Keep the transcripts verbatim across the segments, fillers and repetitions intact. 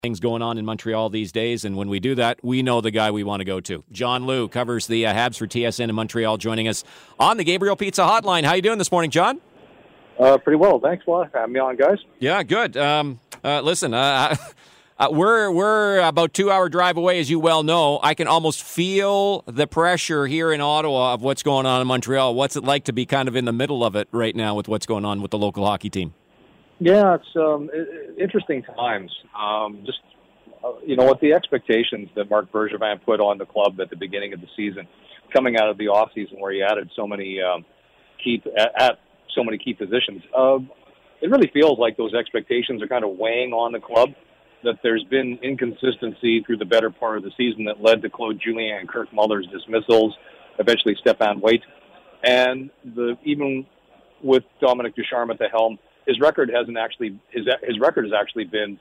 things going on in Montreal these days, and when we do that, we know the guy we want to go to. John Lu covers the uh, Habs for T S N in Montreal, joining us on the Gabriel Pizza Hotline. How you doing this morning, John? Uh, pretty well. Thanks a lot for having me on, guys. Yeah, good. Um, uh, listen, uh, uh, we're we're about two-hour drive away, as you well know. I can almost feel the pressure here in Ottawa of what's going on in Montreal. What's it like to be kind of in the middle of it right now with what's going on with the local hockey team? Yeah, it's um, it, interesting times. Um, just, uh, you know, what the expectations that Marc Bergevin put on the club at the beginning of the season, coming out of the offseason where he added so many um, key, at, at so many key positions, uh, it really feels like those expectations are kind of weighing on the club, that there's been inconsistency through the better part of the season that led to Claude Julien and Kirk Muller's dismissals, eventually Stéphane Waite. And the even with Dominic Ducharme at the helm, his record hasn't actually his his record has actually been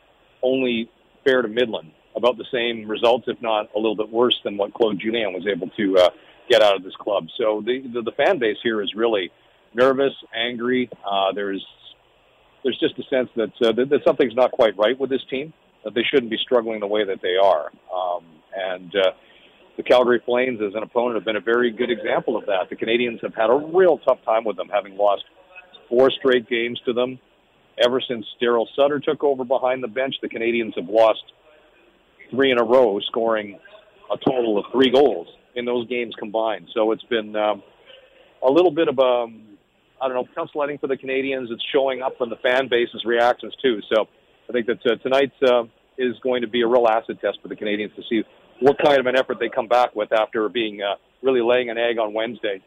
only fair to Midland, about the same results, if not a little bit worse than what Claude Julien was able to uh, get out of this club. So the, the the fan base here is really nervous, angry. Uh, there's there's just a sense that, uh, that that something's not quite right with this team, that they shouldn't be struggling the way that they are. Um, and uh, the Calgary Flames, as an opponent, have been a very good example of that. The Canadians have had a real tough time with them, having lost four straight games to them. Ever since Daryl Sutter took over behind the bench, the Canadians have lost three in a row, scoring a total of three goals in those games combined. So it's been um, a little bit of a, I don't know, penciling for the Canadians. It's showing up in the fan base's reactions too. So I think that uh, tonight uh, is going to be a real acid test for the Canadians to see what kind of an effort they come back with after being uh, really laying an egg on Wednesday.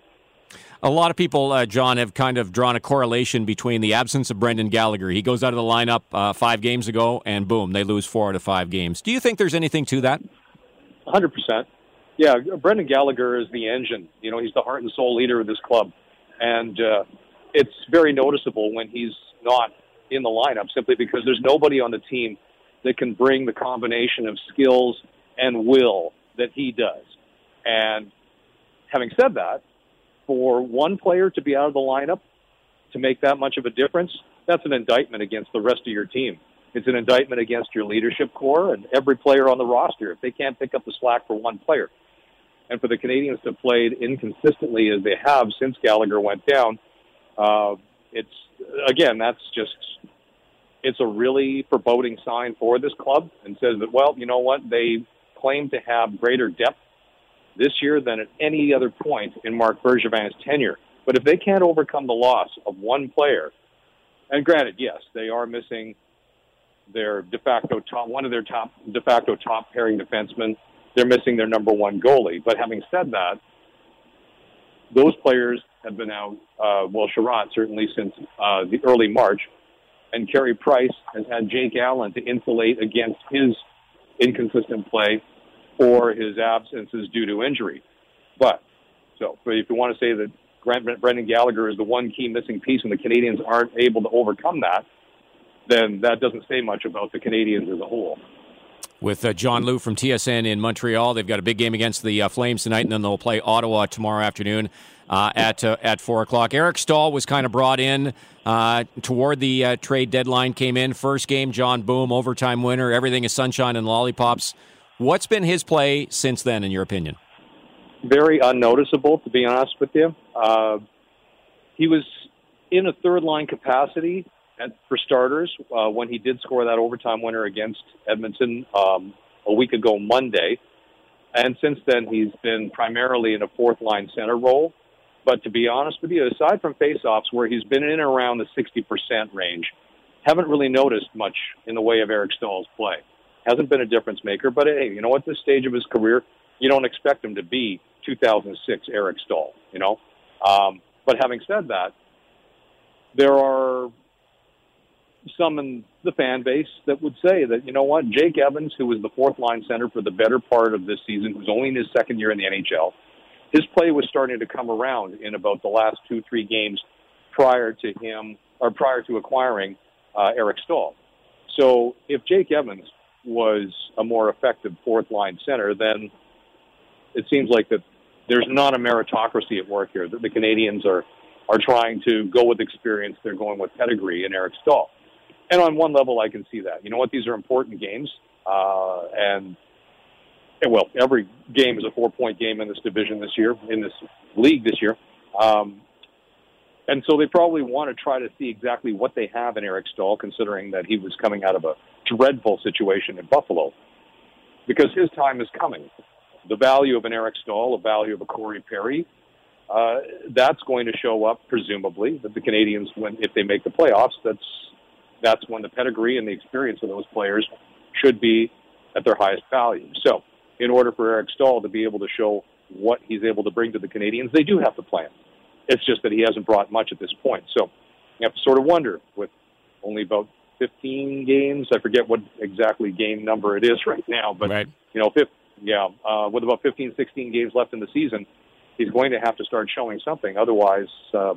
A lot of people, uh, John, have kind of drawn a correlation between the absence of Brendan Gallagher. He goes out of the lineup uh, five games ago, and boom, they lose four out of five games. Do you think there's anything to that? one hundred percent. Yeah, Brendan Gallagher is the engine. You know, he's the heart and soul leader of this club. And uh, it's very noticeable when he's not in the lineup, simply because there's nobody on the team that can bring the combination of skills and will that he does. And having said that, for one player to be out of the lineup to make that much of a difference, that's an indictment against the rest of your team. It's an indictment against your leadership core and every player on the roster if they can't pick up the slack for one player. And for the Canadians to have played inconsistently as they have since Gallagher went down, uh, it's, again, that's just, it's a really foreboding sign for this club, and says that, well, you know what, they claim to have greater depth this year than at any other point in Marc Bergevin's tenure. But if they can't overcome the loss of one player, and granted, yes, they are missing their de facto top, one of their top de facto top pairing defensemen. They're missing their number one goalie. But having said that, those players have been out, uh, well, Sherratt certainly since uh, the early March, and Carey Price has had Jake Allen to insulate against his inconsistent play or his absences due to injury. But, so if you want to say that Grant, Brendan Gallagher is the one key missing piece and the Canadians aren't able to overcome that, then that doesn't say much about the Canadians as a whole. With uh, John Lu from T S N in Montreal, they've got a big game against the uh, Flames tonight, and then they'll play Ottawa tomorrow afternoon uh, at uh, at four o'clock. Eric Staal was kind of brought in uh, toward the uh, trade deadline, came in, first game, John Boom, overtime winner, everything is sunshine and lollipops. What's been his play since then, in your opinion? Very unnoticeable, to be honest with you. Uh, he was in a third-line capacity at, for starters uh, when he did score that overtime winner against Edmonton um, a week ago Monday. And since then, he's been primarily in a fourth-line center role. But to be honest with you, aside from face-offs where he's been in and around the sixty percent range, haven't really noticed much in the way of Eric Staal's play. Hasn't been a difference maker, but hey, you know, at this stage of his career, you don't expect him to be two thousand six Eric Staal, you know. Um, but having said that, there are some in the fan base that would say that, you know what, Jake Evans, who was the fourth line center for the better part of this season, who's only in his second year in the N H L, his play was starting to come around in about the last two, three games prior to him, or prior to acquiring uh, Eric Staal. So if Jake Evans was a more effective fourth-line center, then it seems like that there's not a meritocracy at work here, that the Canadians are, are trying to go with experience. They're going with pedigree in Eric Staal. and on one level, I can see that. You know what? These are important games, uh, and, and well, every game is a four-point game in this division this year, in this league this year. Um, and so they probably want to try to see exactly what they have in Eric Staal, considering that he was coming out of a dreadful situation in Buffalo, because his time is coming. The value of an Eric Staal, the value of a Corey Perry, uh, that's going to show up, presumably, that the Canadians, when if they make the playoffs, that's that's when the pedigree and the experience of those players should be at their highest value. So in order for Eric Staal to be able to show what he's able to bring to the Canadians, they do have to play him. It's just that he hasn't brought much at this point. So you have to sort of wonder, with only about fifteen games, I forget what exactly game number it is right now, but, right. you know, fifth, yeah, uh, with about fifteen, sixteen games left in the season, he's going to have to start showing something. Otherwise, uh,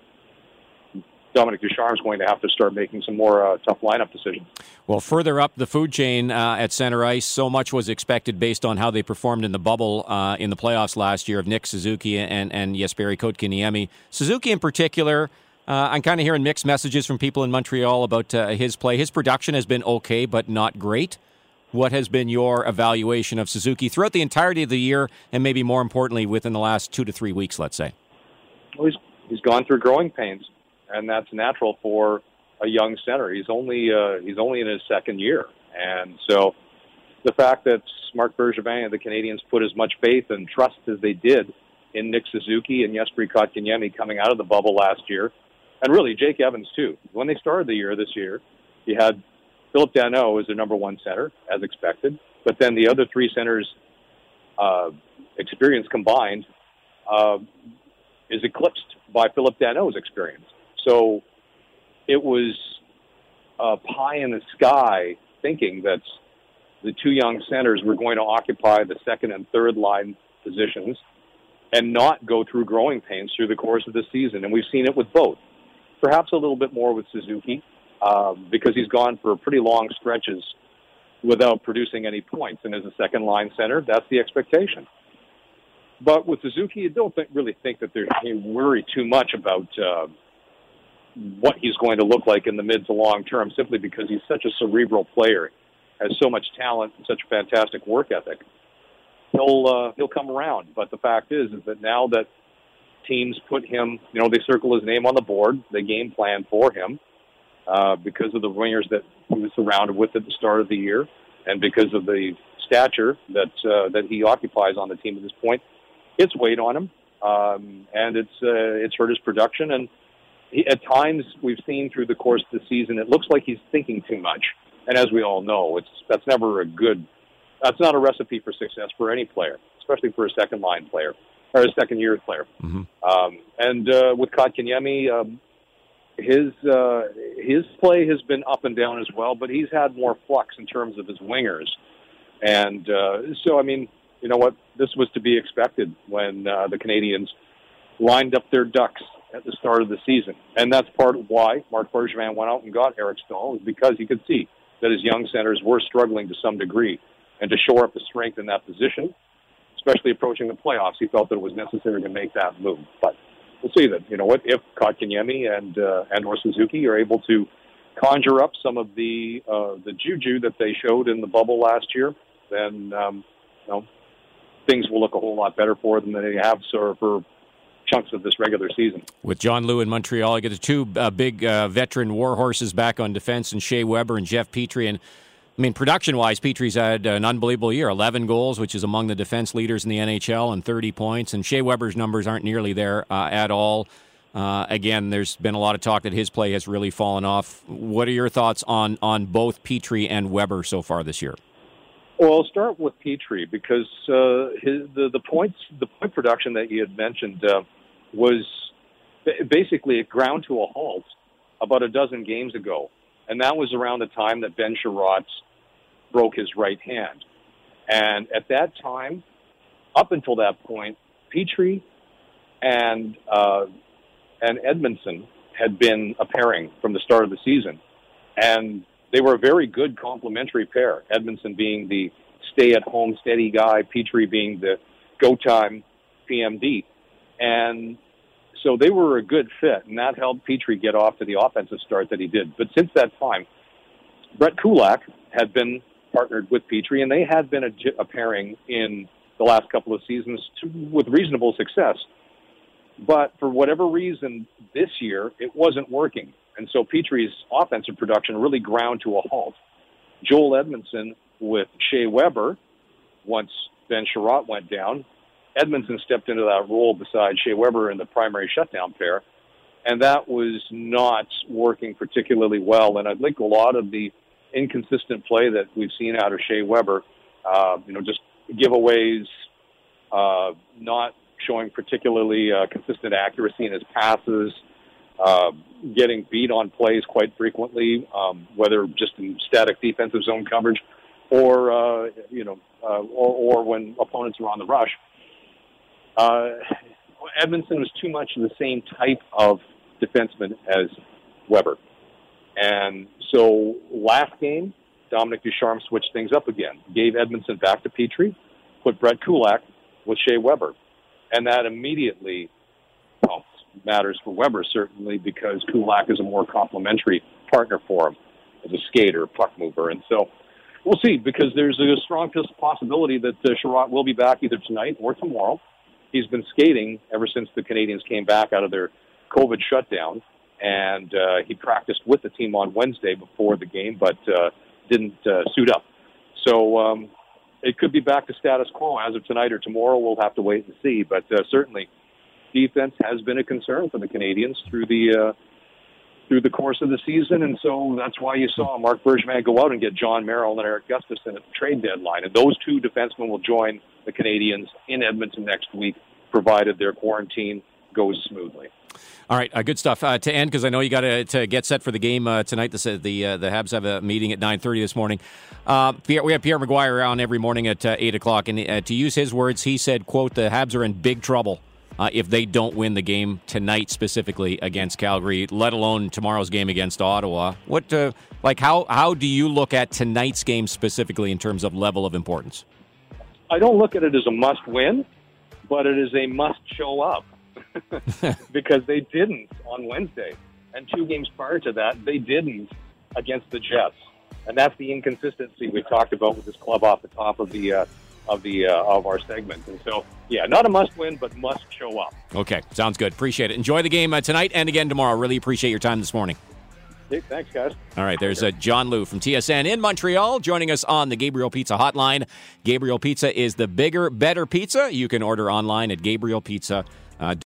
Dominic Ducharme is going to have to start making some more uh, tough lineup decisions. Well, further up the food chain uh, at center ice, so much was expected based on how they performed in the bubble uh, in the playoffs last year of Nick Suzuki and, and Jesperi Kotkaniemi. Suzuki in particular, uh, I'm kind of hearing mixed messages from people in Montreal about uh, his play. His production has been okay, but not great. What has been your evaluation of Suzuki throughout the entirety of the year, and maybe more importantly, within the last two to three weeks, let's say? Well, he's, he's gone through growing pains, and that's natural for a young center. He's only uh, he's only in his second year, and so the fact that Marc Bergevin and the Canadians put as much faith and trust as they did in Nick Suzuki and Jesperi Kotkaniemi coming out of the bubble last year, and really Jake Evans too. When they started the year this year, you had Philip Danault as their number one center, as expected, but then the other three centers' uh, experience combined uh, is eclipsed by Philip Danault's experience. So it was uh, pie in the sky thinking that the two young centers were going to occupy the second and third line positions and not go through growing pains through the course of the season. And we've seen it with both. Perhaps a little bit more with Suzuki uh, because he's gone for pretty long stretches without producing any points. And as a second line center, that's the expectation. But with Suzuki, you don't think, really think that there's any worry too much about uh, what he's going to look like in the mid to long term, simply because he's such a cerebral player, has so much talent and such a fantastic work ethic. He'll uh, he'll come around. But the fact is, is that now that teams put him, you know, they circle his name on the board, they game plan for him uh, because of the wingers that he was surrounded with at the start of the year, and because of the stature that uh, that he occupies on the team at this point. It's weighed on him, um, and it's uh, it's hurt his production. And he, at times, we've seen through the course of the season, it looks like he's thinking too much. And as we all know, it's that's never a good. That's not a recipe for success for any player, especially for a second line player or a second year player. Mm-hmm. Um, and uh, with Kotkaniemi, um, his uh, his play has been up and down as well, but he's had more flux in terms of his wingers. And uh, so, I mean. You know what? This was to be expected when uh, the Canadians lined up their ducks at the start of the season. And that's part of why Marc Bergevin went out and got Eric Staal, is because he could see that his young centers were struggling to some degree. And to shore up the strength in that position, especially approaching the playoffs, he felt that it was necessary to make that move. But we'll see that, you know what, if Kotkaniemi and, uh, and or Suzuki are able to conjure up some of the, uh, the juju that they showed in the bubble last year, then, um, you know, things will look a whole lot better for them than they have sort of for chunks of this regular season. With John Lu in Montreal, I get the two uh, big uh, veteran war horses back on defense, and Shea Weber and Jeff Petrie. And I mean, production-wise, Petrie's had an unbelievable year. eleven goals, which is among the defense leaders in the N H L, and thirty points. And Shea Weber's numbers aren't nearly there uh, at all. Uh, again, there's been a lot of talk that his play has really fallen off. What are your thoughts on, on both Petrie and Weber so far this year? Well, I'll start with Petrie because uh, his, the the points the point production that you had mentioned uh, was basically it ground to a halt about a dozen games ago, and that was around the time that Ben Sherratt broke his right hand. And at that time, up until that point, Petrie and uh, and Edmundson had been a pairing from the start of the season, and they were a very good complementary pair, Edmundson being the stay-at-home steady guy, Petrie being the go-time P M D. And so they were a good fit, and that helped Petrie get off to the offensive start that he did. But since that time, Brett Kulak had been partnered with Petrie, and they had been a, a pairing in the last couple of seasons to, with reasonable success. But for whatever reason, this year, it wasn't working. And so Petrie's offensive production really ground to a halt. Joel Edmondson with Shea Weber, once Ben Sherratt went down, Edmondson stepped into that role beside Shea Weber in the primary shutdown pair, and that was not working particularly well. And I think a lot of the inconsistent play that we've seen out of Shea Weber, uh, you know, just giveaways, uh, not showing particularly uh, consistent accuracy in his passes, uh, getting beat on plays quite frequently, um, whether just in static defensive zone coverage or, uh, you know, uh, or, or when opponents are on the rush. Uh, Edmondson was too much of the same type of defenseman as Weber. And so last game, Dominic Ducharme switched things up again, gave Edmondson back to Petrie, put Brett Kulak with Shea Weber. And that immediately, well, matters for Weber, certainly, because Kulak is a more complementary partner for him as a skater, puck mover. And so we'll see, because there's a strong possibility that uh, Sherratt will be back either tonight or tomorrow. He's been skating ever since the Canadiens came back out of their COVID shutdown, and uh, he practiced with the team on Wednesday before the game, but uh, didn't uh, suit up. So um, it could be back to status quo as of tonight or tomorrow. We'll have to wait and see. But uh, certainly, defense has been a concern for the Canadiens through the uh, through the course of the season, and so that's why you saw Marc Bergevin go out and get John Merrill and Eric Gustafsson at the trade deadline. And those two defensemen will join the Canadiens in Edmonton next week, provided their quarantine goes smoothly. All right, uh, good stuff. Uh, to end, because I know you got to to get set for the game uh, tonight. The the, uh, the Habs have a meeting at nine thirty this morning. Uh, Pierre, we have Pierre McGuire on every morning at uh, eight o'clock, and uh, to use his words, he said, quote, the Habs are in big trouble uh, if they don't win the game tonight, specifically against Calgary, let alone tomorrow's game against Ottawa. What, uh, like, how, how do you look at tonight's game specifically in terms of level of importance? I don't look at it as a must-win, but it is a must-show-up. Because they didn't on Wednesday. And two games prior to that, they didn't against the Jets. And that's the inconsistency we talked about with this club off the top of the uh, of the uh, of our segment. And so, yeah, not a must-win, but must show up. Okay, sounds good. Appreciate it. Enjoy the game uh, tonight and again tomorrow. Really appreciate your time this morning. Hey, thanks, guys. All right, there's uh, John Lu from T S N in Montreal joining us on the Gabriel Pizza Hotline. Gabriel Pizza is the bigger, better pizza. You can order online at Gabriel Pizza. Uh,